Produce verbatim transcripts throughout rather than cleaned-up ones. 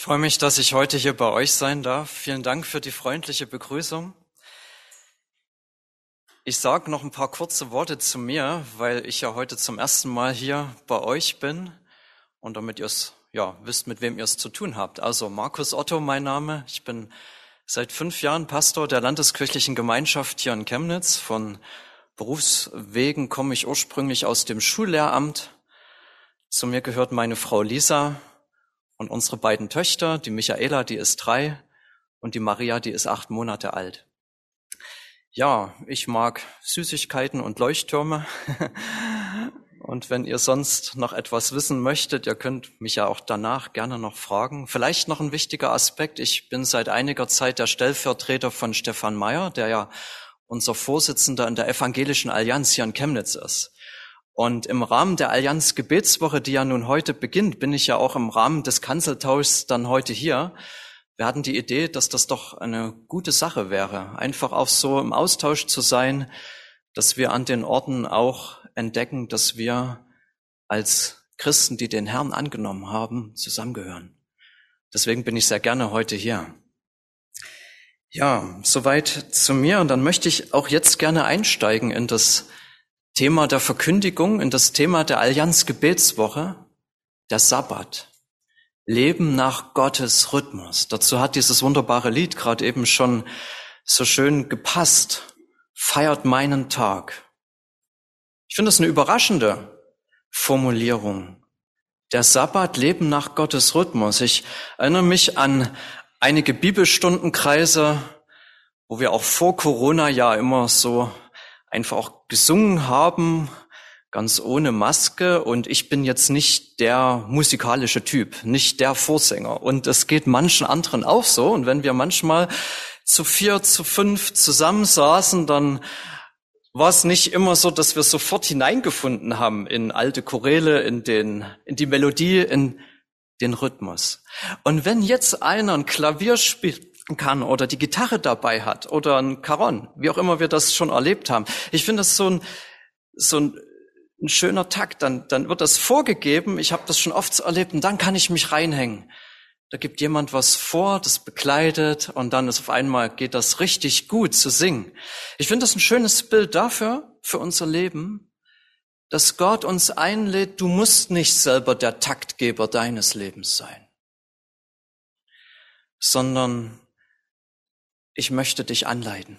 Ich freue mich, dass ich heute hier bei euch sein darf. Vielen Dank für die freundliche Begrüßung. Ich sage noch ein paar kurze Worte zu mir, weil ich ja heute zum ersten Mal hier bei euch bin und damit ihr es ja wisst, mit wem ihr es zu tun habt. Also Markus Otto, mein Name. Ich bin seit fünf Jahren Pastor der Landeskirchlichen Gemeinschaft hier in Chemnitz. Von Berufswegen komme ich ursprünglich aus dem Schullehramt. Zu mir gehört meine Frau Lisa und unsere beiden Töchter, die Michaela, die ist drei, und die Maria, die ist acht Monate alt. Ja, ich mag Süßigkeiten und Leuchttürme. Und wenn ihr sonst noch etwas wissen möchtet, ihr könnt mich ja auch danach gerne noch fragen. Vielleicht noch ein wichtiger Aspekt. Ich bin seit einiger Zeit der Stellvertreter von Stefan Meyer, der ja unser Vorsitzender in der Evangelischen Allianz hier in Chemnitz ist. Und im Rahmen der Allianz Gebetswoche, die ja nun heute beginnt, bin ich ja auch im Rahmen des Kanzeltauschs dann heute hier. Wir hatten die Idee, dass das doch eine gute Sache wäre, einfach auch so im Austausch zu sein, dass wir an den Orten auch entdecken, dass wir als Christen, die den Herrn angenommen haben, zusammengehören. Deswegen bin ich sehr gerne heute hier. Ja, soweit zu mir. Und dann möchte ich auch jetzt gerne einsteigen in das Thema der Verkündigung, in das Thema der Allianz Gebetswoche, der Sabbat. Leben nach Gottes Rhythmus. Dazu hat dieses wunderbare Lied gerade eben schon so schön gepasst. Feiert meinen Tag. Ich finde das eine überraschende Formulierung. Der Sabbat, Leben nach Gottes Rhythmus. Ich erinnere mich an einige Bibelstundenkreise, wo wir auch vor Corona ja immer so einfach auch gesungen haben, ganz ohne Maske. Und ich bin jetzt nicht der musikalische Typ, nicht der Vorsänger. Und es geht manchen anderen auch so. Und wenn wir manchmal zu vier, zu fünf zusammensaßen, dann war es nicht immer so, dass wir sofort hineingefunden haben in alte Choräle, in den, in die Melodie, in den Rhythmus. Und wenn jetzt einer ein Klavier spielt kann oder die Gitarre dabei hat oder ein Caron, wie auch immer wir das schon erlebt haben. Ich finde das so ein so ein, ein schöner Takt, dann dann wird das vorgegeben, ich habe das schon oft erlebt und dann kann ich mich reinhängen. Da gibt jemand was vor, das begleitet und dann ist auf einmal geht das richtig gut zu singen. Ich finde das ein schönes Bild dafür, für unser Leben, dass Gott uns einlädt, du musst nicht selber der Taktgeber deines Lebens sein, sondern ich möchte dich anleiten.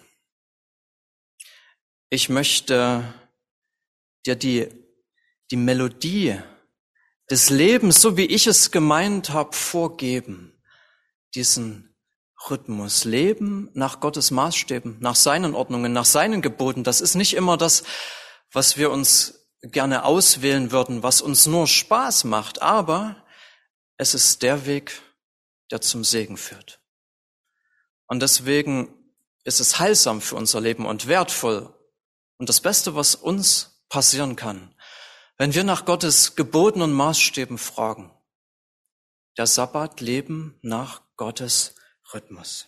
Ich möchte dir die, die Melodie des Lebens, so wie ich es gemeint habe, vorgeben. Diesen Rhythmus. Leben nach Gottes Maßstäben, nach seinen Ordnungen, nach seinen Geboten. Das ist nicht immer das, was wir uns gerne auswählen würden, was uns nur Spaß macht. Aber es ist der Weg, der zum Segen führt. Und deswegen ist es heilsam für unser Leben und wertvoll und das Beste, was uns passieren kann, wenn wir nach Gottes Geboten und Maßstäben fragen. Der Sabbat, Leben nach Gottes Rhythmus.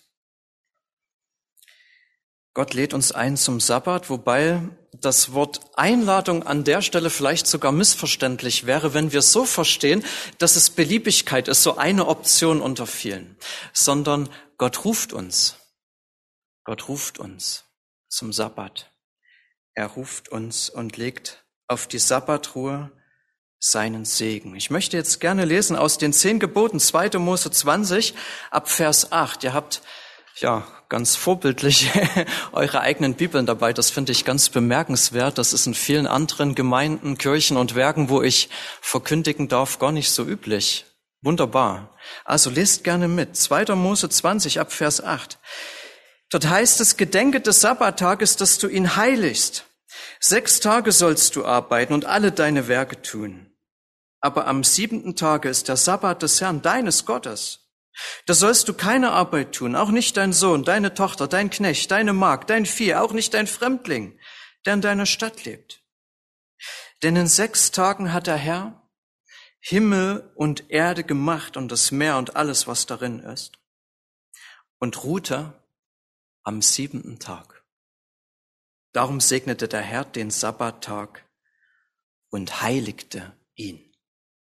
Gott lädt uns ein zum Sabbat, wobei das Wort Einladung an der Stelle vielleicht sogar missverständlich wäre, wenn wir es so verstehen, dass es Beliebigkeit ist, so eine Option unter vielen, sondern Gott ruft uns. Gott ruft uns zum Sabbat. Er ruft uns und legt auf die Sabbatruhe seinen Segen. Ich möchte jetzt gerne lesen aus den zehn Geboten, zweiter Mose zwanzig, ab Vers acht. Ihr habt ja ganz vorbildlich eure eigenen Bibeln dabei. Das finde ich ganz bemerkenswert. Das ist in vielen anderen Gemeinden, Kirchen und Werken, wo ich verkündigen darf, gar nicht so üblich. Wunderbar. Also lest gerne mit. zweiter Mose zwanzig ab Vers acht. Dort heißt es, gedenke des Sabbattages, dass du ihn heiligst. Sechs Tage sollst du arbeiten und alle deine Werke tun. Aber am siebenten Tage ist der Sabbat des Herrn, deines Gottes. Da sollst du keine Arbeit tun, auch nicht dein Sohn, deine Tochter, dein Knecht, deine Magd, dein Vieh, auch nicht dein Fremdling, der in deiner Stadt lebt. Denn in sechs Tagen hat der Herr Himmel und Erde gemacht und das Meer und alles, was darin ist, und ruhte am siebenten Tag. Darum segnete der Herr den Sabbattag und heiligte ihn.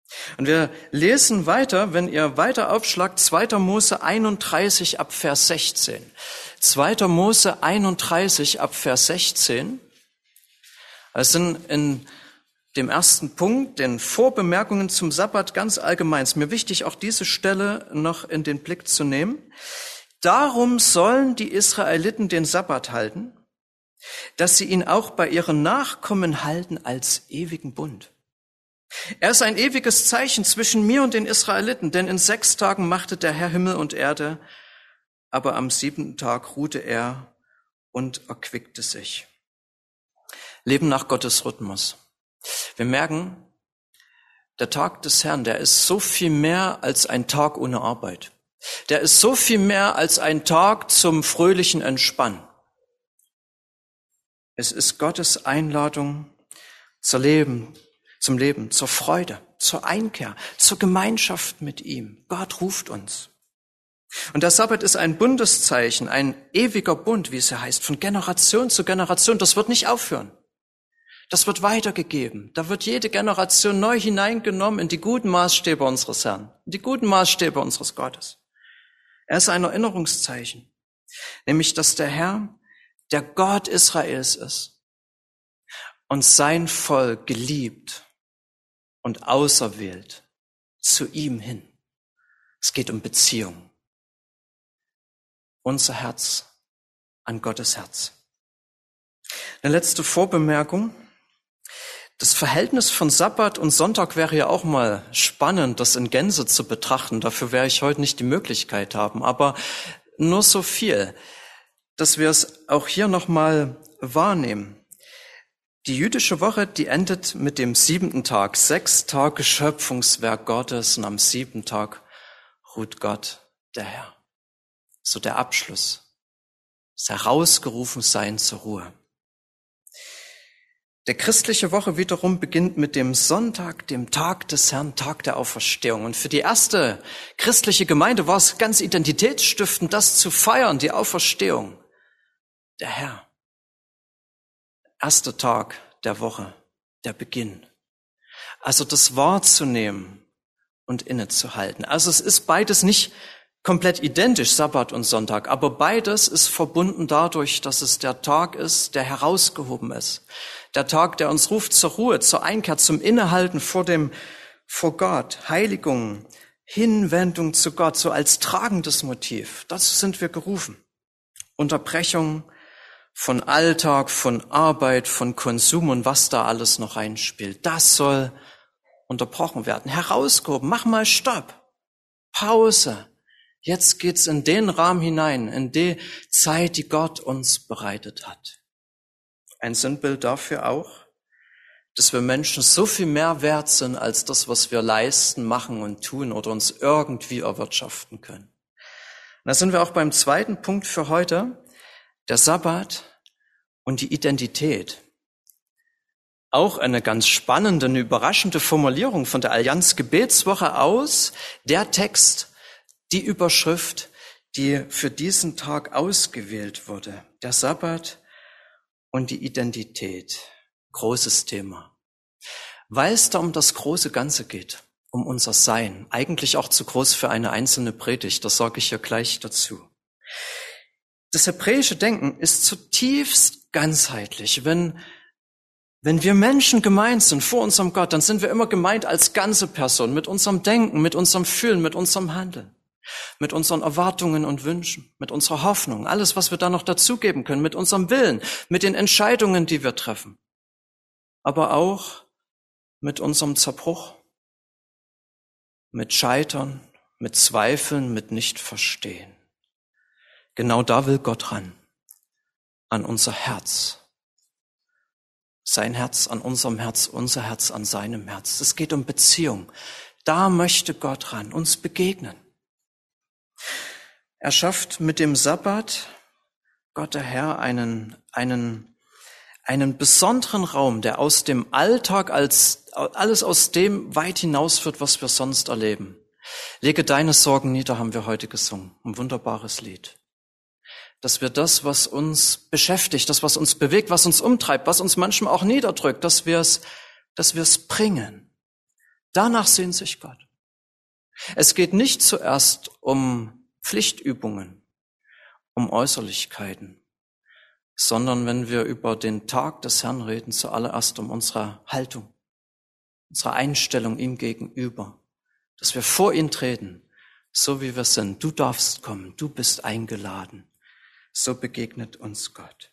Und wir lesen weiter, wenn ihr weiter aufschlagt, zweiter Mose einunddreißig ab Vers sechzehn. zweiter Mose einunddreißig ab Vers sechzehn. Es sind in dem ersten Punkt, den Vorbemerkungen zum Sabbat ganz allgemein. Es ist mir wichtig, auch diese Stelle noch in den Blick zu nehmen. Darum sollen die Israeliten den Sabbat halten, dass sie ihn auch bei ihren Nachkommen halten als ewigen Bund. Er ist ein ewiges Zeichen zwischen mir und den Israeliten, denn in sechs Tagen machte der Herr Himmel und Erde, aber am siebenten Tag ruhte er und erquickte sich. Leben nach Gottes Rhythmus. Wir merken, der Tag des Herrn, der ist so viel mehr als ein Tag ohne Arbeit. Der ist so viel mehr als ein Tag zum fröhlichen Entspannen. Es ist Gottes Einladung zum Leben, zum Leben, zur Freude, zur Einkehr, zur Gemeinschaft mit ihm. Gott ruft uns. Und der Sabbat ist ein Bundeszeichen, ein ewiger Bund, wie es ja heißt, von Generation zu Generation. Das wird nicht aufhören. Das wird weitergegeben. Da wird jede Generation neu hineingenommen in die guten Maßstäbe unseres Herrn, in die guten Maßstäbe unseres Gottes. Er ist ein Erinnerungszeichen, nämlich, dass der Herr der Gott Israels ist und sein Volk geliebt und auserwählt zu ihm hin. Es geht um Beziehung. Unser Herz an Gottes Herz. Eine letzte Vorbemerkung. Das Verhältnis von Sabbat und Sonntag wäre ja auch mal spannend, das in Gänze zu betrachten. Dafür werde ich heute nicht die Möglichkeit haben. Aber nur so viel, dass wir es auch hier nochmal wahrnehmen. Die jüdische Woche, die endet mit dem siebenten Tag. Sechs Tage Schöpfungswerk Gottes und am siebten Tag ruht Gott, der Herr. So der Abschluss. Das Herausgerufensein zur Ruhe. Der christliche Woche wiederum beginnt mit dem Sonntag, dem Tag des Herrn, Tag der Auferstehung. Und für die erste christliche Gemeinde war es ganz identitätsstiftend, das zu feiern, die Auferstehung. Der Herr. Erster Tag der Woche, der Beginn. Also das wahrzunehmen und innezuhalten. Also es ist beides nicht komplett identisch, Sabbat und Sonntag, aber beides ist verbunden dadurch, dass es der Tag ist, der herausgehoben ist. Der Tag, der uns ruft zur Ruhe, zur Einkehr, zum Innehalten vor dem, vor Gott, Heiligung, Hinwendung zu Gott, so als tragendes Motiv. Dazu sind wir gerufen. Unterbrechung von Alltag, von Arbeit, von Konsum und was da alles noch reinspielt. Das soll unterbrochen werden, herausgehoben. Mach mal Stopp. Pause. Jetzt geht's in den Rahmen hinein, in die Zeit, die Gott uns bereitet hat. Ein Sinnbild dafür auch, dass wir Menschen so viel mehr wert sind als das, was wir leisten, machen und tun oder uns irgendwie erwirtschaften können. Und da sind wir auch beim zweiten Punkt für heute, der Sabbat und die Identität. Auch eine ganz spannende, eine überraschende Formulierung von der Allianz Gebetswoche aus, der Text, die Überschrift, die für diesen Tag ausgewählt wurde. Der Sabbat und die Identität. Großes Thema. Weil es da um das große Ganze geht, um unser Sein. Eigentlich auch zu groß für eine einzelne Predigt, das sage ich ja gleich dazu. Das hebräische Denken ist zutiefst ganzheitlich. Wenn, wenn wir Menschen gemeint sind vor unserem Gott, dann sind wir immer gemeint als ganze Person, mit unserem Denken, mit unserem Fühlen, mit unserem Handeln. Mit unseren Erwartungen und Wünschen, mit unserer Hoffnung, alles, was wir da noch dazugeben können, mit unserem Willen, mit den Entscheidungen, die wir treffen, aber auch mit unserem Zerbruch, mit Scheitern, mit Zweifeln, mit Nichtverstehen. Genau da will Gott ran, an unser Herz. Sein Herz an unserem Herz, unser Herz an seinem Herz. Es geht um Beziehung. Da möchte Gott ran, uns begegnen. Er schafft mit dem Sabbat, Gott der Herr, einen, einen, einen besonderen Raum, der aus dem Alltag als, alles aus dem weit hinausführt, was wir sonst erleben. Lege deine Sorgen nieder, haben wir heute gesungen. Ein wunderbares Lied. Dass wir das, was uns beschäftigt, das, was uns bewegt, was uns umtreibt, was uns manchmal auch niederdrückt, dass wir es, dass wir es bringen. Danach sehnt sich Gott. Es geht nicht zuerst um Pflichtübungen, um Äußerlichkeiten, sondern wenn wir über den Tag des Herrn reden, zuallererst um unsere Haltung, unsere Einstellung ihm gegenüber, dass wir vor ihn treten, so wie wir sind. Du darfst kommen, du bist eingeladen. So begegnet uns Gott.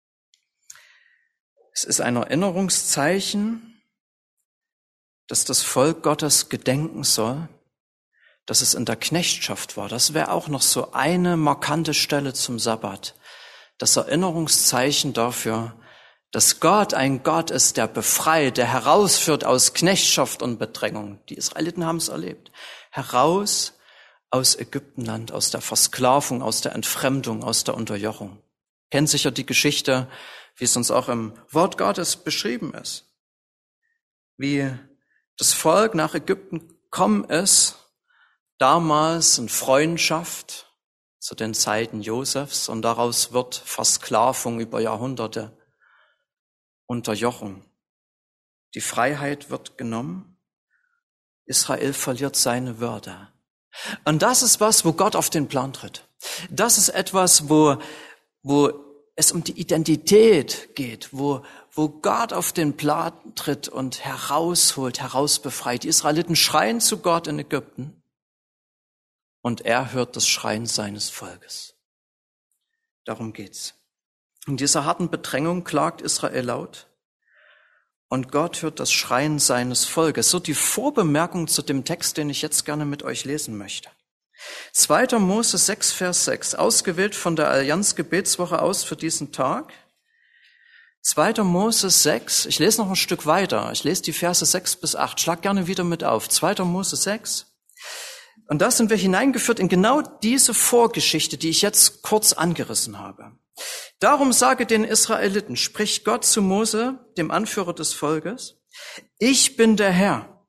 Es ist ein Erinnerungszeichen, dass das Volk Gottes gedenken soll, dass es in der Knechtschaft war. Das wäre auch noch so eine markante Stelle zum Sabbat. Das Erinnerungszeichen dafür, dass Gott ein Gott ist, der befreit, der herausführt aus Knechtschaft und Bedrängung. Die Israeliten haben es erlebt. Heraus aus Ägyptenland, aus der Versklavung, aus der Entfremdung, aus der Unterjochung. Kennt sicher die Geschichte, wie es uns auch im Wort Gottes beschrieben ist. Wie das Volk nach Ägypten gekommen ist, damals in Freundschaft zu den Zeiten Josefs, und daraus wird Versklavung über Jahrhunderte, Unterjochung. Die Freiheit wird genommen, Israel verliert seine Würde. Und das ist was, wo Gott auf den Plan tritt. Das ist etwas, wo, wo es um die Identität geht, wo, wo Gott auf den Plan tritt und herausholt, herausbefreit. Die Israeliten schreien zu Gott in Ägypten und er hört das Schreien seines Volkes. Darum geht's. In dieser harten Bedrängung klagt Israel laut und Gott hört das Schreien seines Volkes. So die Vorbemerkung zu dem Text, den ich jetzt gerne mit euch lesen möchte. zweiter Mose sechs, Vers sechs, ausgewählt von der Allianz Gebetswoche aus für diesen Tag. zweiter Mose sechs, ich lese noch ein Stück weiter, ich lese die Verse sechs bis acht, schlag gerne wieder mit auf. zweiter Mose sechs. Und da sind wir hineingeführt in genau diese Vorgeschichte, die ich jetzt kurz angerissen habe. Darum sage den Israeliten, spricht Gott zu Mose, dem Anführer des Volkes, ich bin der Herr.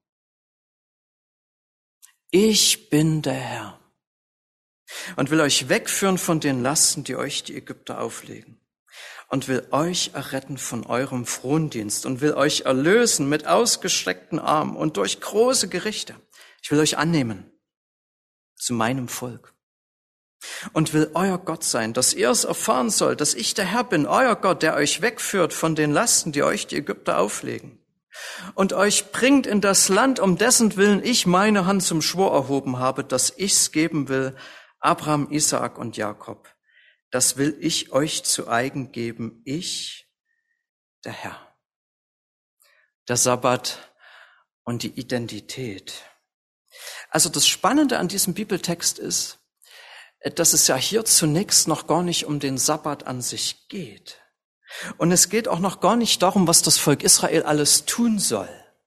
Ich bin der Herr. Und will euch wegführen von den Lasten, die euch die Ägypter auflegen. Und will euch erretten von eurem Frondienst und will euch erlösen mit ausgestreckten Armen und durch große Gerichte. Ich will euch annehmen zu meinem Volk und will euer Gott sein, dass ihr es erfahren sollt, dass ich der Herr bin, euer Gott, der euch wegführt von den Lasten, die euch die Ägypter auflegen und euch bringt in das Land, um dessen Willen ich meine Hand zum Schwur erhoben habe, dass ich's geben will, Abraham, Isaak und Jakob. Das will ich euch zu eigen geben, ich, der Herr. Der Sabbat und die Identität. Also das Spannende an diesem Bibeltext ist, dass es ja hier zunächst noch gar nicht um den Sabbat an sich geht. Und es geht auch noch gar nicht darum, was das Volk Israel alles tun soll,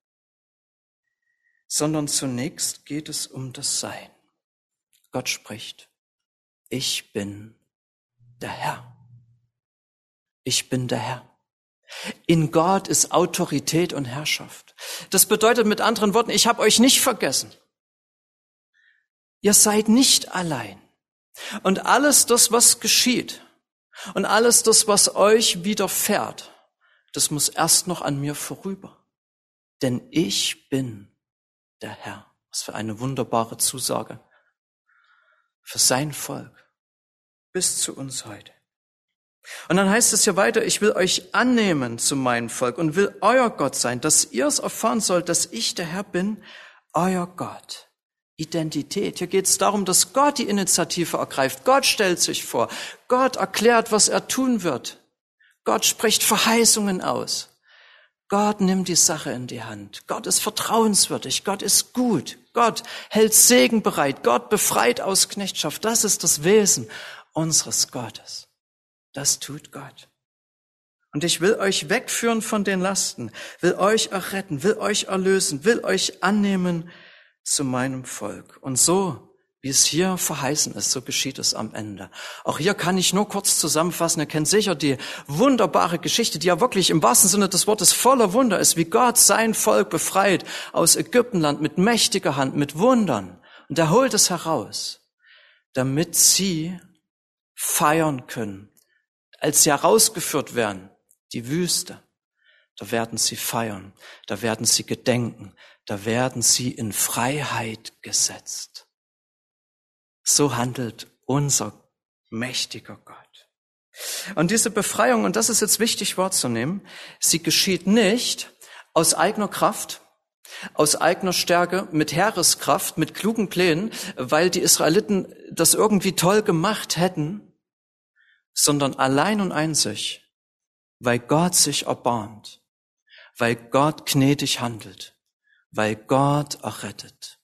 sondern zunächst geht es um das Sein. Gott spricht, ich bin der Herr. Ich bin der Herr. In Gott ist Autorität und Herrschaft. Das bedeutet mit anderen Worten, ich habe euch nicht vergessen. Ihr seid nicht allein. Und alles das, was geschieht und alles das, was euch widerfährt, das muss erst noch an mir vorüber. Denn ich bin der Herr. Was für eine wunderbare Zusage für sein Volk bis zu uns heute. Und dann heißt es hier weiter, ich will euch annehmen zu meinem Volk und will euer Gott sein, dass ihr es erfahren sollt, dass ich der Herr bin, euer Gott. Identität. Hier geht es darum, dass Gott die Initiative ergreift. Gott stellt sich vor. Gott erklärt, was er tun wird. Gott spricht Verheißungen aus. Gott nimmt die Sache in die Hand. Gott ist vertrauenswürdig. Gott ist gut. Gott hält Segen bereit. Gott befreit aus Knechtschaft. Das ist das Wesen unseres Gottes. Das tut Gott. Und ich will euch wegführen von den Lasten, will euch erretten, will euch erlösen, will euch annehmen zu meinem Volk. Und so, wie es hier verheißen ist, so geschieht es am Ende. Auch hier kann ich nur kurz zusammenfassen. Ihr kennt sicher die wunderbare Geschichte, die ja wirklich im wahrsten Sinne des Wortes voller Wunder ist, wie Gott sein Volk befreit aus Ägyptenland mit mächtiger Hand, mit Wundern. Und er holt es heraus, damit sie feiern können. Als sie herausgeführt werden, die Wüste, da werden sie feiern, da werden sie gedenken, da werden sie in Freiheit gesetzt. So handelt unser mächtiger Gott. Und diese Befreiung, und das ist jetzt wichtig wahrzunehmen, sie geschieht nicht aus eigener Kraft, aus eigener Stärke, mit Heereskraft, mit klugen Plänen, weil die Israeliten das irgendwie toll gemacht hätten, sondern allein und einzig, weil Gott sich erbarmt, weil Gott gnädig handelt, weil Gott errettet.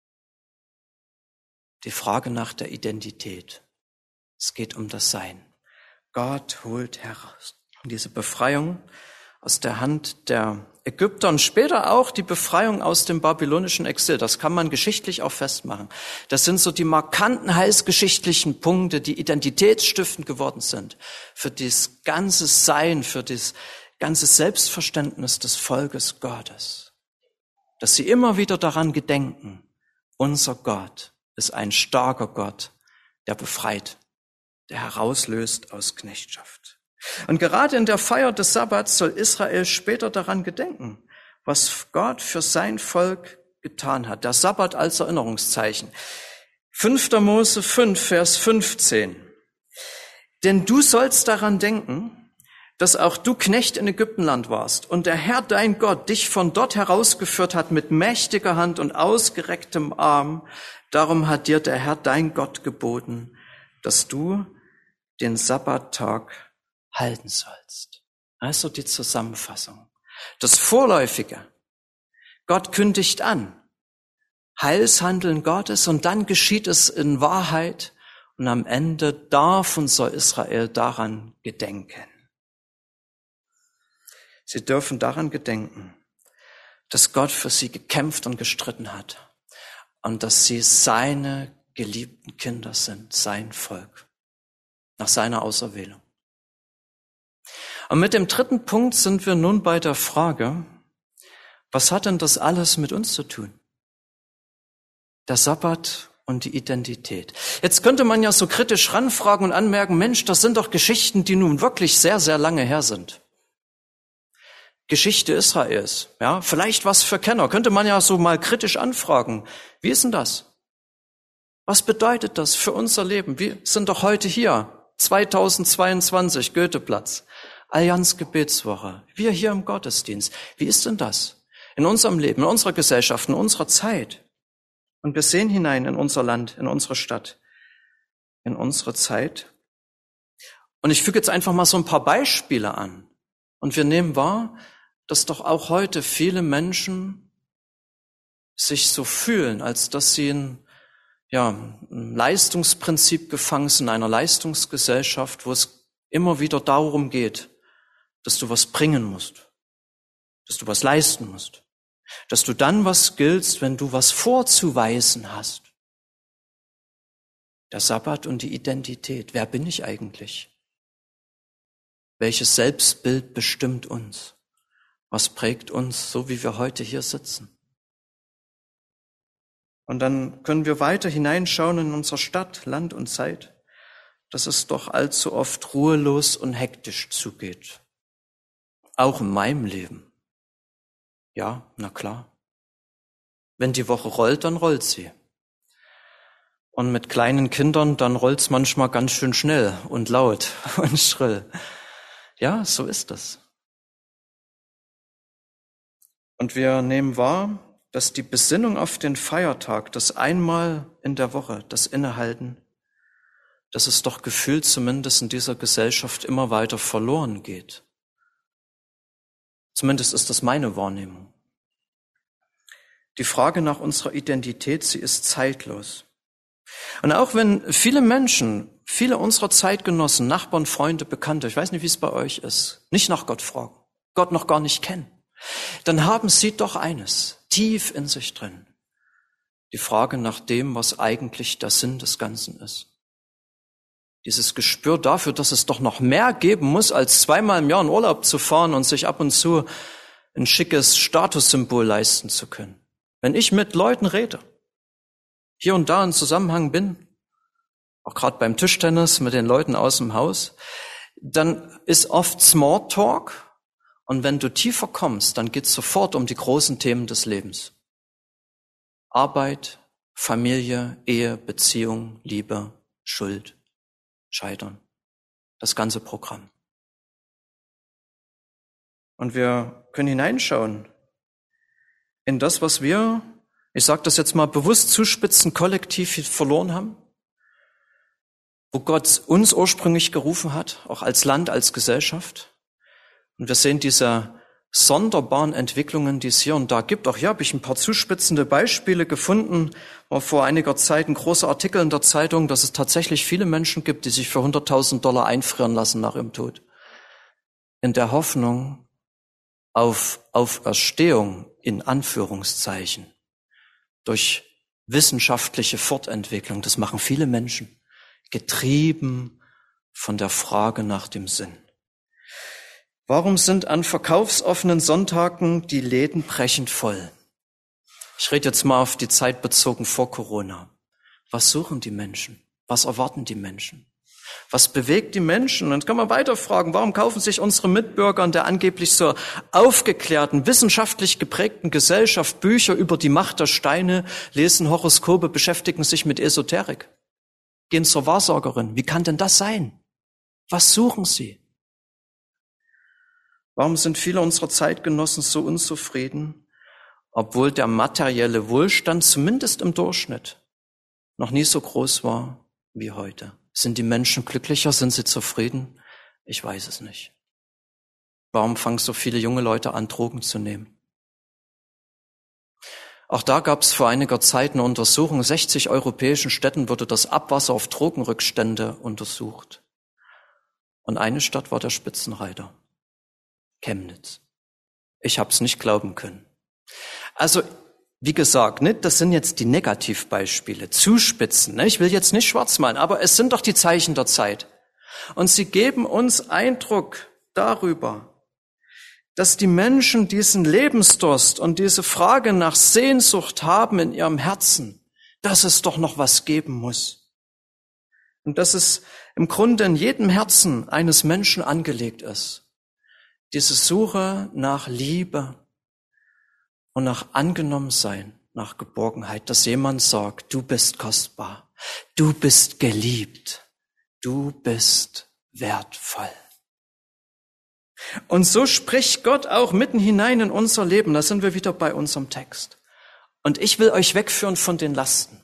Die Frage nach der Identität. Es geht um das Sein. Gott holt heraus. Und diese Befreiung aus der Hand der Ägypter und später auch die Befreiung aus dem babylonischen Exil. Das kann man geschichtlich auch festmachen. Das sind so die markanten heilsgeschichtlichen Punkte, die identitätsstiftend geworden sind für das ganze Sein, für das ganze Selbstverständnis des Volkes Gottes. Dass sie immer wieder daran gedenken, unser Gott ist ein starker Gott, der befreit, der herauslöst aus Knechtschaft. Und gerade in der Feier des Sabbats soll Israel später daran gedenken, was Gott für sein Volk getan hat. Der Sabbat als Erinnerungszeichen. fünfter Mose fünf, Vers fünfzehn. Denn du sollst daran denken, dass auch du Knecht in Ägyptenland warst und der Herr dein Gott dich von dort herausgeführt hat mit mächtiger Hand und ausgerecktem Arm. Darum hat dir der Herr dein Gott geboten, dass du den Sabbattag halten sollst. Also die Zusammenfassung. Das Vorläufige. Gott kündigt an. Heilshandeln Gottes und dann geschieht es in Wahrheit und am Ende darf und soll Israel daran gedenken. Sie dürfen daran gedenken, dass Gott für sie gekämpft und gestritten hat und dass sie seine geliebten Kinder sind, sein Volk, nach seiner Auserwählung. Und mit dem dritten Punkt sind wir nun bei der Frage, was hat denn das alles mit uns zu tun? Der Sabbat und die Identität. Jetzt könnte man ja so kritisch ranfragen und anmerken, Mensch, das sind doch Geschichten, die nun wirklich sehr, sehr lange her sind. Geschichte Israels, ja, vielleicht was für Kenner. Könnte man ja so mal kritisch anfragen. Wie ist denn das? Was bedeutet das für unser Leben? Wir sind doch heute hier, zweitausendzweiundzwanzig, Goetheplatz. Allianz Gebetswoche, wir hier im Gottesdienst. Wie ist denn das? In unserem Leben, in unserer Gesellschaft, in unserer Zeit. Und wir sehen hinein in unser Land, in unsere Stadt, in unsere Zeit. Und ich füge jetzt einfach mal so ein paar Beispiele an. Und wir nehmen wahr, dass doch auch heute viele Menschen sich so fühlen, als dass sie in ja, ein Leistungsprinzip gefangen sind, in einer Leistungsgesellschaft, wo es immer wieder darum geht, dass du was bringen musst, dass du was leisten musst, dass du dann was giltst, wenn du was vorzuweisen hast. Der Sabbat und die Identität. Wer bin ich eigentlich? Welches Selbstbild bestimmt uns? Was prägt uns, so wie wir heute hier sitzen? Und dann können wir weiter hineinschauen in unsere Stadt, Land und Zeit, dass es doch allzu oft ruhelos und hektisch zugeht. Auch in meinem Leben. Ja, na klar. Wenn die Woche rollt, dann rollt sie. Und mit kleinen Kindern, dann rollt's manchmal ganz schön schnell und laut und schrill. Ja, so ist es. Und wir nehmen wahr, dass die Besinnung auf den Feiertag, das einmal in der Woche, das Innehalten, dass es doch gefühlt zumindest in dieser Gesellschaft immer weiter verloren geht. Zumindest ist das meine Wahrnehmung. Die Frage nach unserer Identität, sie ist zeitlos. Und auch wenn viele Menschen, viele unserer Zeitgenossen, Nachbarn, Freunde, Bekannte, ich weiß nicht, wie es bei euch ist, nicht nach Gott fragen, Gott noch gar nicht kennen, dann haben sie doch eines tief in sich drin. Die Frage nach dem, was eigentlich der Sinn des Ganzen ist. Dieses Gespür dafür, dass es doch noch mehr geben muss, als zweimal im Jahr in Urlaub zu fahren und sich ab und zu ein schickes Statussymbol leisten zu können. Wenn ich mit Leuten rede, hier und da in Zusammenhang bin, auch gerade beim Tischtennis mit den Leuten aus dem Haus, dann ist oft Smalltalk und wenn du tiefer kommst, dann geht es sofort um die großen Themen des Lebens. Arbeit, Familie, Ehe, Beziehung, Liebe, Schuld, Scheitern. Das ganze Programm. Und wir können hineinschauen in das, was wir, ich sage das jetzt mal bewusst zuspitzen, kollektiv verloren haben, wo Gott uns ursprünglich gerufen hat, auch als Land, als Gesellschaft. Und wir sehen diese sonderbaren Entwicklungen, die es hier und da gibt. Auch hier habe ich ein paar zuspitzende Beispiele gefunden. War vor einiger Zeit ein großer Artikel in der Zeitung, dass es tatsächlich viele Menschen gibt, die sich für hunderttausend Dollar einfrieren lassen nach ihrem Tod. In der Hoffnung auf Auferstehung in Anführungszeichen durch wissenschaftliche Fortentwicklung. Das machen viele Menschen, getrieben von der Frage nach dem Sinn. Warum sind an verkaufsoffenen Sonntagen die Läden brechend voll? Ich rede jetzt mal auf die Zeit bezogen vor Corona. Was suchen die Menschen? Was erwarten die Menschen? Was bewegt die Menschen? Und kann man weiter fragen, warum kaufen sich unsere Mitbürger in der angeblich so aufgeklärten, wissenschaftlich geprägten Gesellschaft Bücher über die Macht der Steine, lesen Horoskope, beschäftigen sich mit Esoterik, gehen zur Wahrsagerin? Wie kann denn das sein? Was suchen sie? Warum sind viele unserer Zeitgenossen so unzufrieden, obwohl der materielle Wohlstand zumindest im Durchschnitt noch nie so groß war wie heute? Sind die Menschen glücklicher? Sind sie zufrieden? Ich weiß es nicht. Warum fangen so viele junge Leute an, Drogen zu nehmen? Auch da gab es vor einiger Zeit eine Untersuchung. In sechzig europäischen Städten wurde das Abwasser auf Drogenrückstände untersucht. Und eine Stadt war der Spitzenreiter. Chemnitz. Ich habe es nicht glauben können. Also, wie gesagt, ne, das sind jetzt die Negativbeispiele, zuspitzen. Ne? Ich will jetzt nicht schwarz malen, aber es sind doch die Zeichen der Zeit. Und sie geben uns Eindruck darüber, dass die Menschen diesen Lebensdurst und diese Frage nach Sehnsucht haben in ihrem Herzen, dass es doch noch was geben muss. Und dass es im Grunde in jedem Herzen eines Menschen angelegt ist. Diese Suche nach Liebe und nach Angenommensein, nach Geborgenheit, dass jemand sagt, du bist kostbar, du bist geliebt, du bist wertvoll. Und so spricht Gott auch mitten hinein in unser Leben. Da sind wir wieder bei unserem Text. Und ich will euch wegführen von den Lasten,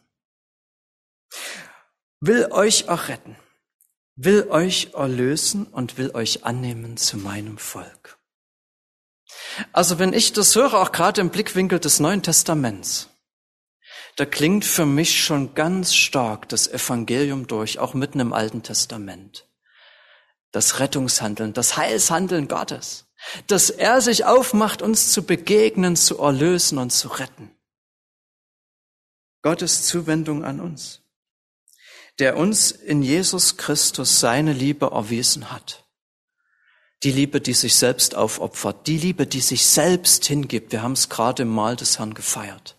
will euch erretten, will euch erlösen und will euch annehmen zu meinem Volk. Also wenn ich das höre, auch gerade im Blickwinkel des Neuen Testaments, da klingt für mich schon ganz stark das Evangelium durch, auch mitten im Alten Testament. Das Rettungshandeln, das Heilshandeln Gottes, dass er sich aufmacht, uns zu begegnen, zu erlösen und zu retten. Gottes Zuwendung an uns, der uns in Jesus Christus seine Liebe erwiesen hat. Die Liebe, die sich selbst aufopfert, die Liebe, die sich selbst hingibt. Wir haben es gerade im Mahl des Herrn gefeiert.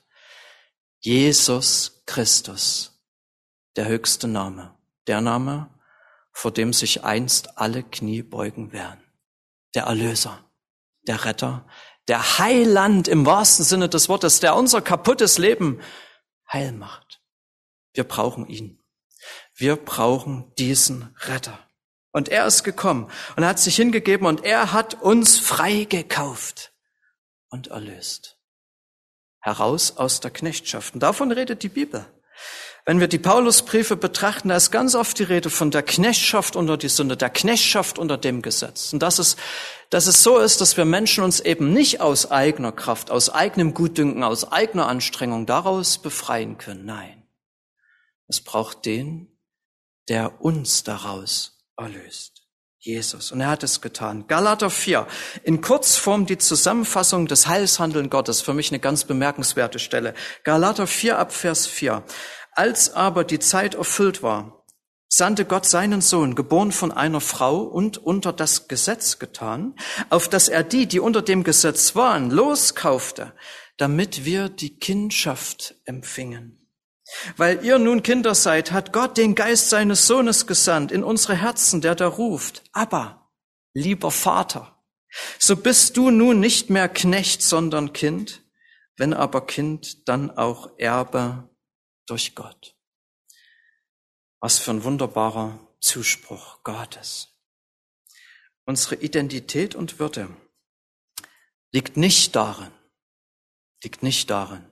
Jesus Christus, der höchste Name, der Name, vor dem sich einst alle Knie beugen werden. Der Erlöser, der Retter, der Heiland im wahrsten Sinne des Wortes, der unser kaputtes Leben heil macht. Wir brauchen ihn. Wir brauchen diesen Retter. Und er ist gekommen und hat sich hingegeben und er hat uns freigekauft und erlöst. Heraus aus der Knechtschaft. Und davon redet die Bibel. Wenn wir die Paulusbriefe betrachten, da ist ganz oft die Rede von der Knechtschaft unter die Sünde, der Knechtschaft unter dem Gesetz. Und dass es, dass es so ist, dass wir Menschen uns eben nicht aus eigener Kraft, aus eigenem Gutdünken, aus eigener Anstrengung daraus befreien können. Nein. Es braucht den, der uns daraus erlöst. Jesus. Und er hat es getan. Galater vier. In Kurzform die Zusammenfassung des Heilshandeln Gottes. Für mich eine ganz bemerkenswerte Stelle. Galater vier ab Vers vier. Als aber die Zeit erfüllt war, sandte Gott seinen Sohn, geboren von einer Frau und unter das Gesetz getan, auf dass er die, die unter dem Gesetz waren, loskaufte, damit wir die Kindschaft empfingen. Weil ihr nun Kinder seid, hat Gott den Geist seines Sohnes gesandt in unsere Herzen, der da ruft, Abba, lieber Vater, so bist du nun nicht mehr Knecht, sondern Kind. wenn aber Kind, dann auch Erbe durch Gott. Was für ein wunderbarer Zuspruch Gottes. Unsere Identität und Würde liegt nicht darin, liegt nicht darin,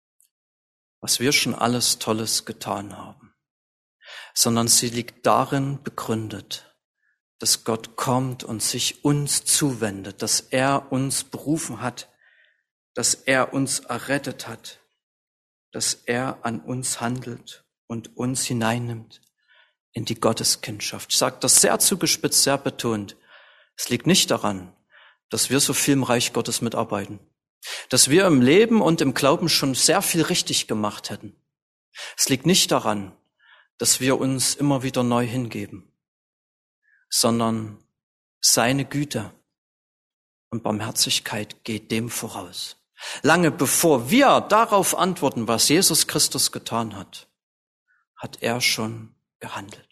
was wir schon alles Tolles getan haben, sondern sie liegt darin begründet, dass Gott kommt und sich uns zuwendet, dass er uns berufen hat, dass er uns errettet hat, dass er an uns handelt und uns hineinnimmt in die Gotteskindschaft. Ich sage das sehr zugespitzt, sehr betont. Es liegt nicht daran, dass wir so viel im Reich Gottes mitarbeiten, dass wir im Leben und im Glauben schon sehr viel richtig gemacht hätten. Es liegt nicht daran, dass wir uns immer wieder neu hingeben, sondern seine Güte und Barmherzigkeit geht dem voraus. Lange bevor wir darauf antworten, was Jesus Christus getan hat, hat er schon gehandelt.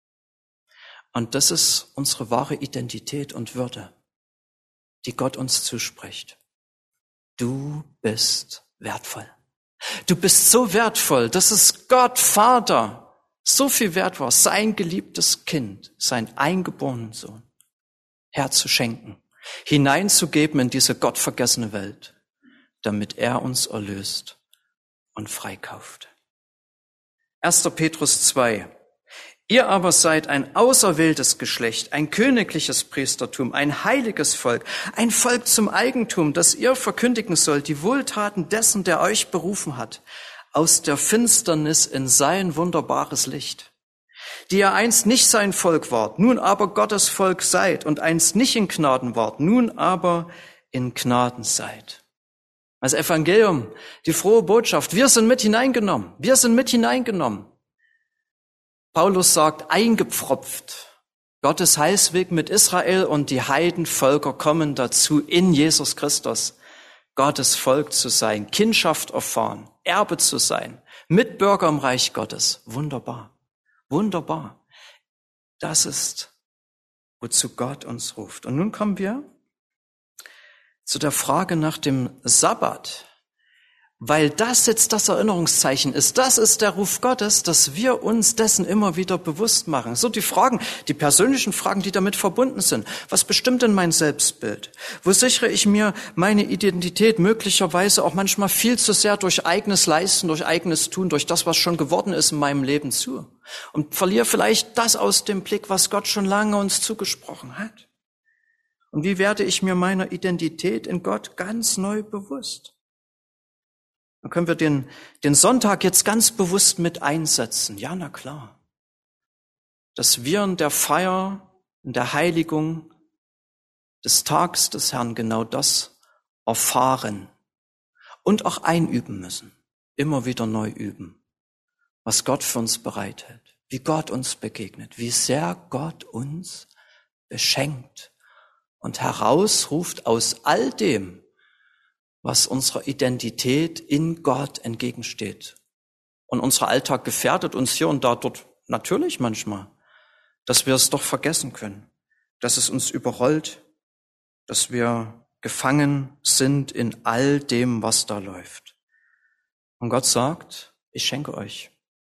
Und das ist unsere wahre Identität und Würde, die Gott uns zuspricht. Du bist wertvoll. Du bist so wertvoll, dass es Gott, Vater, so viel wert war, sein geliebtes Kind, seinen eingeborenen Sohn, herzuschenken, hineinzugeben in diese gottvergessene Welt, damit er uns erlöst und freikauft. erster Petrus zwei. Ihr aber seid ein auserwähltes Geschlecht, ein königliches Priestertum, ein heiliges Volk, ein Volk zum Eigentum, das ihr verkündigen sollt, die Wohltaten dessen, der euch berufen hat, aus der Finsternis in sein wunderbares Licht. Die ihr einst nicht sein Volk wart, nun aber Gottes Volk seid, und einst nicht in Gnaden wart, nun aber in Gnaden seid. Das Evangelium, die frohe Botschaft, wir sind mit hineingenommen, wir sind mit hineingenommen. Paulus sagt, eingepfropft, Gottes Heilsweg mit Israel und die Heidenvölker kommen dazu, in Jesus Christus Gottes Volk zu sein, Kindschaft erfahren, Erbe zu sein, Mitbürger im Reich Gottes. Wunderbar, wunderbar. Das ist, wozu Gott uns ruft. Und nun kommen wir zu der Frage nach dem Sabbat. Weil das jetzt das Erinnerungszeichen ist, das ist der Ruf Gottes, dass wir uns dessen immer wieder bewusst machen. So die Fragen, die persönlichen Fragen, die damit verbunden sind. Was bestimmt denn mein Selbstbild? Wo sichere ich mir meine Identität möglicherweise auch manchmal viel zu sehr durch eigenes Leisten, durch eigenes Tun, durch das, was schon geworden ist in meinem Leben zu? Und verliere vielleicht das aus dem Blick, was Gott schon lange uns zugesprochen hat. Und wie werde ich mir meiner Identität in Gott ganz neu bewusst? Dann können wir den, den Sonntag jetzt ganz bewusst mit einsetzen. Ja, na klar. Dass wir in der Feier, in der Heiligung des Tags des Herrn genau das erfahren und auch einüben müssen. Immer wieder neu üben. Was Gott für uns bereithält. Wie Gott uns begegnet. Wie sehr Gott uns beschenkt und herausruft aus all dem, was unserer Identität in Gott entgegensteht. Und unser Alltag gefährdet uns hier und da dort natürlich manchmal, dass wir es doch vergessen können, dass es uns überrollt, dass wir gefangen sind in all dem, was da läuft. Und Gott sagt, ich schenke euch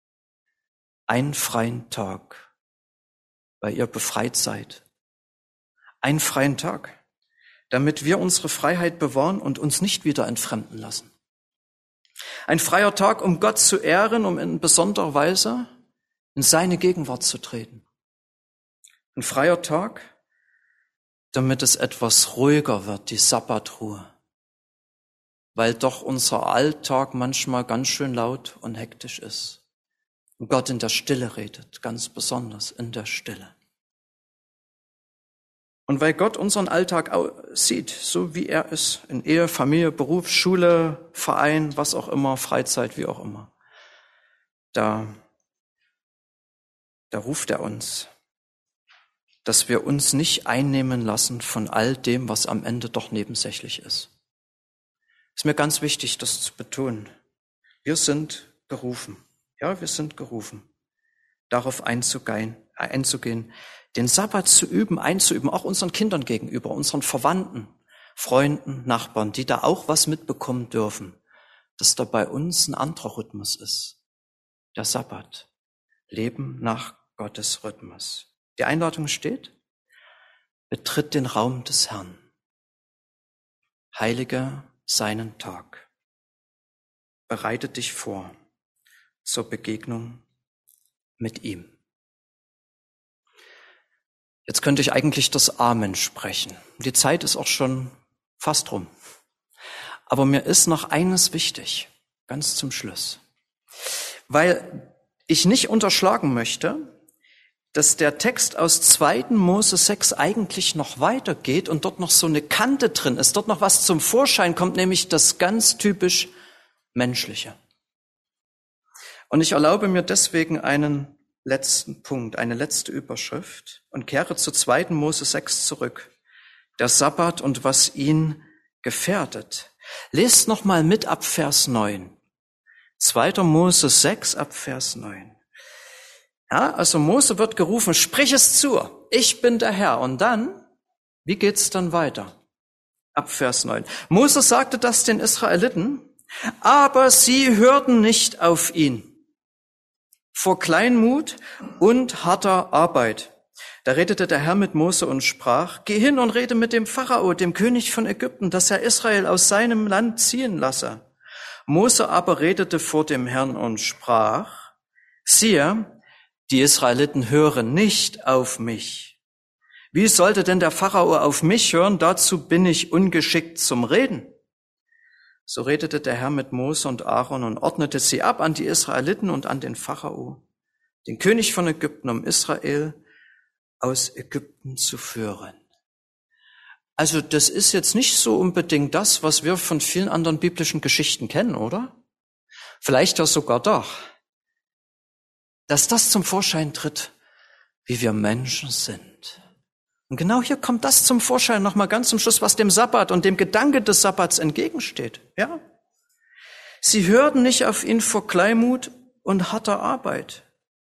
einen freien Tag, weil ihr befreit seid. Einen freien Tag, damit wir unsere Freiheit bewahren und uns nicht wieder entfremden lassen. Ein freier Tag, um Gott zu ehren, um in besonderer Weise in seine Gegenwart zu treten. Ein freier Tag, damit es etwas ruhiger wird, die Sabbatruhe, weil doch unser Alltag manchmal ganz schön laut und hektisch ist. Und Gott in der Stille redet, ganz besonders in der Stille. Und weil Gott unseren Alltag sieht, so wie er ist, in Ehe, Familie, Beruf, Schule, Verein, was auch immer, Freizeit, wie auch immer, da, da ruft er uns, dass wir uns nicht einnehmen lassen von all dem, was am Ende doch nebensächlich ist. Ist mir ganz wichtig, das zu betonen. Wir sind gerufen. Ja, wir sind gerufen, darauf einzugehen, einzugehen, den Sabbat zu üben, einzuüben, auch unseren Kindern gegenüber, unseren Verwandten, Freunden, Nachbarn, die da auch was mitbekommen dürfen dass da bei uns ein anderer Rhythmus ist. Der Sabbat. Leben nach Gottes Rhythmus. Die Einladung steht: Betritt den Raum des Herrn. Heilige seinen Tag. Bereite dich vor zur Begegnung mit ihm. Jetzt könnte ich eigentlich das Amen sprechen. Die Zeit ist auch schon fast rum. Aber mir ist noch eines wichtig, ganz zum Schluss. Weil ich nicht unterschlagen möchte, dass der Text aus zweiten Mose sechs eigentlich noch weitergeht und dort noch so eine Kante drin ist, dort noch was zum Vorschein kommt, nämlich das ganz typisch Menschliche. Und ich erlaube mir deswegen einen letzten Punkt, eine letzte Überschrift und kehre zu zweiten Mose sechs zurück. Der Sabbat und was ihn gefährdet. Lest noch mal mit ab Vers neun. zweiter Mose sechs ab Vers neun. Ja, also Mose wird gerufen, sprich es zu, ich bin der Herr. Und dann, wie geht's dann weiter? Ab Vers neun. Mose sagte das den Israeliten, aber sie hörten nicht auf ihn. Vor Kleinmut und harter Arbeit. Da redete der Herr mit Mose und sprach, geh hin und rede mit dem Pharao, dem König von Ägypten, dass er Israel aus seinem Land ziehen lasse. Mose aber redete vor dem Herrn und sprach, siehe, die Israeliten hören nicht auf mich. Wie sollte denn der Pharao auf mich hören? Dazu bin ich ungeschickt zum Reden. So redete der Herr mit Mose und Aaron und ordnete sie ab an die Israeliten und an den Pharao, den König von Ägypten, um Israel aus Ägypten zu führen. Also das ist jetzt nicht so unbedingt das, was wir von vielen anderen biblischen Geschichten kennen, oder? Vielleicht ja sogar doch. Dass das zum Vorschein tritt, wie wir Menschen sind. Und genau hier kommt das zum Vorschein nochmal ganz zum Schluss, was dem Sabbat und dem Gedanke des Sabbats entgegensteht. Ja? Sie hörten nicht auf ihn vor Kleinmut und harter Arbeit.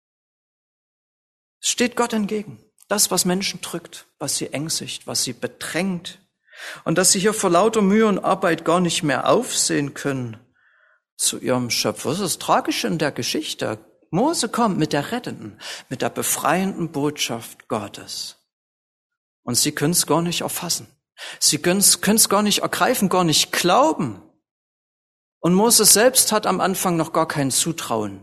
Es steht Gott entgegen. Das, was Menschen drückt, was sie ängstigt, was sie bedrängt. Und dass sie hier vor lauter Mühe und Arbeit gar nicht mehr aufsehen können zu ihrem Schöpfer. Das ist das Tragische in der Geschichte. Mose kommt mit der rettenden, mit der befreienden Botschaft Gottes. Und sie können es gar nicht erfassen. Sie können es gar nicht ergreifen, gar nicht glauben. Und Mose selbst hat am Anfang noch gar kein Zutrauen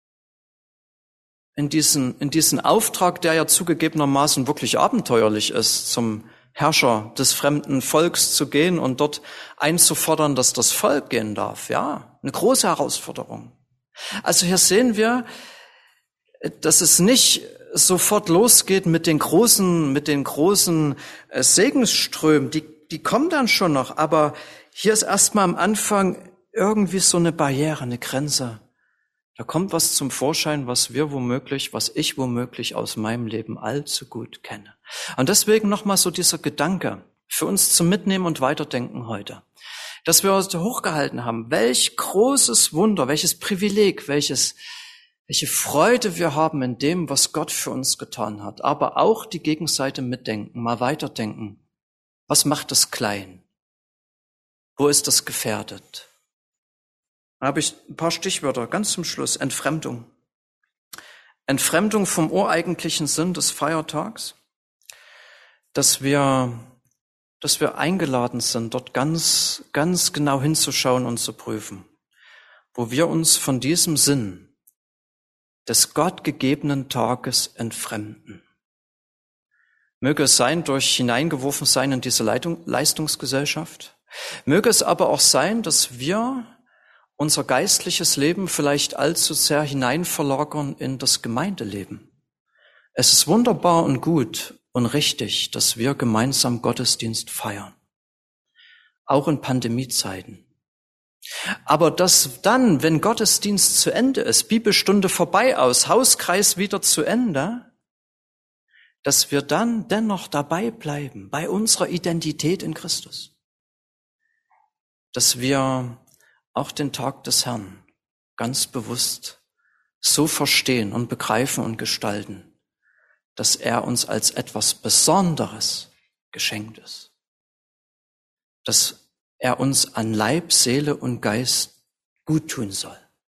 in diesen, in diesen Auftrag, der ja zugegebenermaßen wirklich abenteuerlich ist, zum Herrscher des fremden Volks zu gehen und dort einzufordern, dass das Volk gehen darf. Ja, eine große Herausforderung. Also hier sehen wir, dass es nicht sofort losgeht mit den großen, mit den großen Segensströmen. Die, die kommen dann schon noch. Aber hier ist erstmal am Anfang irgendwie so eine Barriere, eine Grenze. Da kommt was zum Vorschein, was wir womöglich, was ich womöglich aus meinem Leben allzu gut kenne. Und deswegen nochmal so dieser Gedanke für uns zum Mitnehmen und Weiterdenken heute. Dass wir uns hochgehalten haben, welch großes Wunder, welches Privileg, welches, welche Freude wir haben in dem, was Gott für uns getan hat. Aber auch die Gegenseite mitdenken, mal weiterdenken. Was macht es klein? Wo ist das gefährdet? Da habe ich ein paar Stichwörter, ganz zum Schluss. Entfremdung. Entfremdung vom ureigentlichen Sinn des Feiertags. Dass wir, dass wir eingeladen sind, dort ganz, ganz genau hinzuschauen und zu prüfen. Wo wir uns von diesem Sinn des gottgegebenen Tages entfremden. Möge es sein durch hineingeworfen sein in diese Leitung, Leistungsgesellschaft. Möge es aber auch sein, dass wir unser geistliches Leben vielleicht allzu sehr hineinverlagern in das Gemeindeleben. Es ist wunderbar und gut und richtig, dass wir gemeinsam Gottesdienst feiern. Auch in Pandemiezeiten. Aber dass dann, wenn Gottesdienst zu Ende ist, Bibelstunde vorbei aus, Hauskreis wieder zu Ende, dass wir dann dennoch dabei bleiben bei unserer Identität in Christus. Dass wir auch den Tag des Herrn ganz bewusst so verstehen und begreifen und gestalten, dass er uns als etwas Besonderes geschenkt ist. Dass er uns an Leib, Seele und Geist gut tun soll.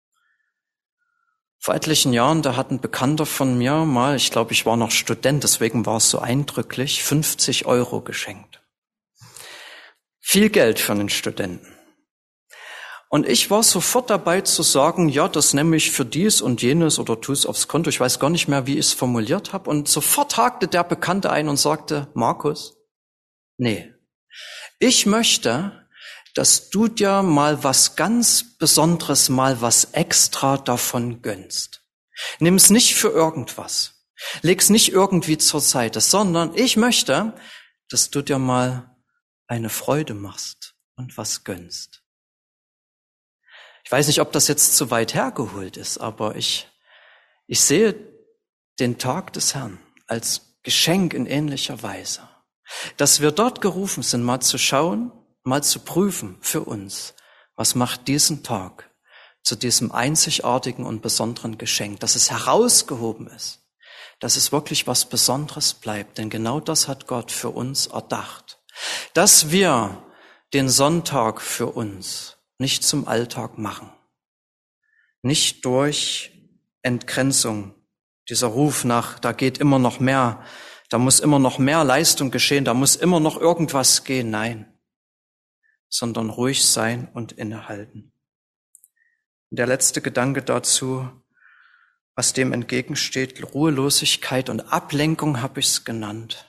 Vor etlichen Jahren, da hat ein Bekannter von mir mal, ich glaube, ich war noch Student, deswegen war es so eindrücklich, fünfzig Euro geschenkt. Viel Geld für einen Studenten. Und ich war sofort dabei zu sagen, ja, das nehme ich für dies und jenes oder tu es aufs Konto. Ich weiß gar nicht mehr, wie ich es formuliert habe. Und sofort hakte der Bekannte ein und sagte, Markus, nee, ich möchte, dass du dir mal was ganz Besonderes, mal was extra davon gönnst. Nimm es nicht für irgendwas. Leg's nicht irgendwie zur Seite, sondern ich möchte, dass du dir mal eine Freude machst und was gönnst. Ich weiß nicht, ob das jetzt zu weit hergeholt ist, aber ich, ich sehe den Tag des Herrn als Geschenk in ähnlicher Weise. Dass wir dort gerufen sind, mal zu schauen, mal zu prüfen für uns, was macht diesen Tag zu diesem einzigartigen und besonderen Geschenk, dass es herausgehoben ist, dass es wirklich was Besonderes bleibt, denn genau das hat Gott für uns erdacht. Dass wir den Sonntag für uns nicht zum Alltag machen, nicht durch Entgrenzung, dieser Ruf nach, da geht immer noch mehr, da muss immer noch mehr Leistung geschehen, da muss immer noch irgendwas gehen, nein, sondern ruhig sein und innehalten. Und der letzte Gedanke dazu, was dem entgegensteht, Ruhelosigkeit und Ablenkung habe ich es genannt.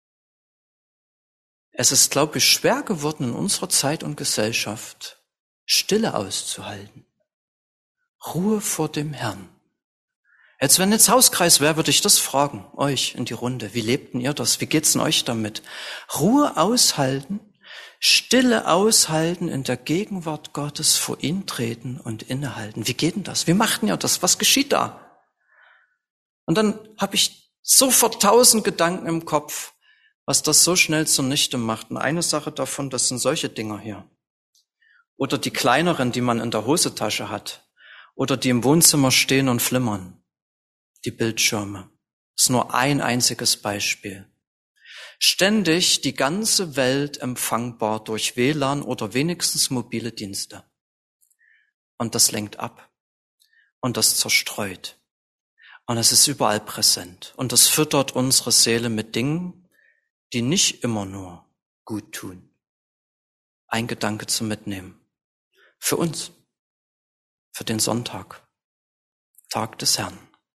Es ist, glaube ich, schwer geworden in unserer Zeit und Gesellschaft, Stille auszuhalten. Ruhe vor dem Herrn. Jetzt, wenn jetzt Hauskreis wäre, würde ich das fragen, euch in die Runde. Wie lebten ihr das? Wie geht's denn euch damit? Ruhe aushalten, Stille aushalten, in der Gegenwart Gottes vor ihn treten und innehalten. Wie geht denn das? Wie machten ihr das? Was geschieht da? Und dann habe ich sofort tausend Gedanken im Kopf, was das so schnell zunichte macht. Und eine Sache davon, das sind solche Dinger hier. Oder die kleineren, die man in der Hosentasche hat. Oder die im Wohnzimmer stehen und flimmern. Die Bildschirme. Das ist nur ein einziges Beispiel. Ständig die ganze Welt empfangbar durch W L A N oder wenigstens mobile Dienste. Und das lenkt ab. Und das zerstreut. Und es ist überall präsent. Und das füttert unsere Seele mit Dingen, die nicht immer nur gut tun. Ein Gedanke zum Mitnehmen. Für uns. Für den Sonntag. Tag des Herrn.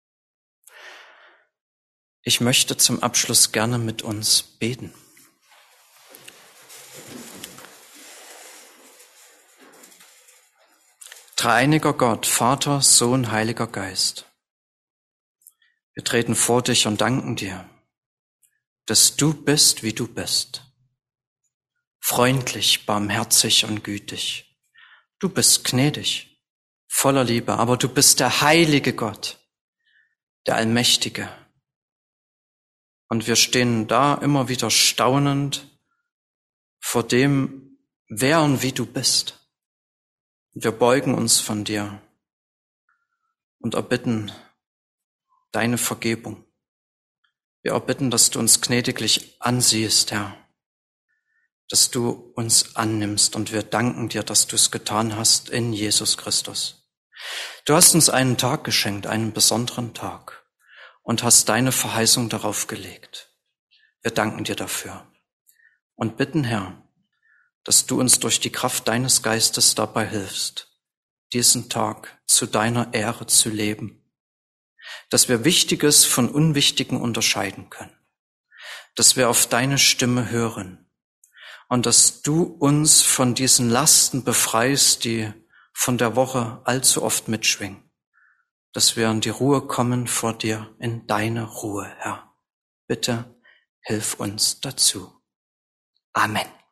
Ich möchte zum Abschluss gerne mit uns beten. Dreieiniger Gott, Vater, Sohn, Heiliger Geist. Wir treten vor dich und danken dir, dass du bist, wie du bist. Freundlich, barmherzig und gütig. Du bist gnädig, voller Liebe, aber du bist der heilige Gott, der Allmächtige. Und wir stehen da immer wieder staunend vor dem, wer und wie du bist. Und wir beugen uns von dir und erbitten deine Vergebung. Wir erbitten, dass du uns gnädiglich ansiehst, Herr, dass du uns annimmst, und wir danken dir, dass du es getan hast in Jesus Christus. Du hast uns einen Tag geschenkt, einen besonderen Tag, und hast deine Verheißung darauf gelegt. Wir danken dir dafür und bitten, Herr, dass du uns durch die Kraft deines Geistes dabei hilfst, diesen Tag zu deiner Ehre zu leben, dass wir Wichtiges von Unwichtigen unterscheiden können, dass wir auf deine Stimme hören und dass du uns von diesen Lasten befreist, die von der Woche allzu oft mitschwingen, dass wir in die Ruhe kommen vor dir, in deine Ruhe, Herr. Bitte hilf uns dazu. Amen.